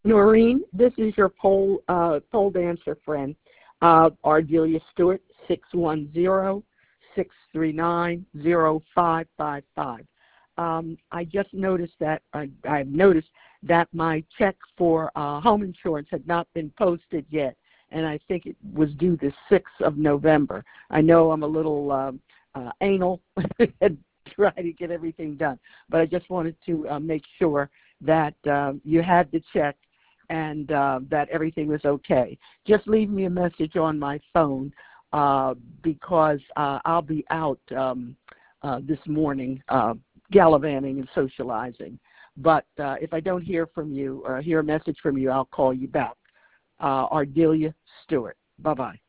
Noreen, this is your poll dancer friend, Ardelia Stewart, 610-639-0555. I just noticed that I've noticed that my check for home insurance had not been posted yet, and I think it was due the 6th of November. I know I'm a little anal and try to get everything done, but I just wanted to make sure that you had the check and that everything was okay. Just leave me a message on my phone because I'll be out this morning gallivanting and socializing. But if I don't hear from you or hear a message from you, I'll call you back. Ardelia Stewart. Bye-bye.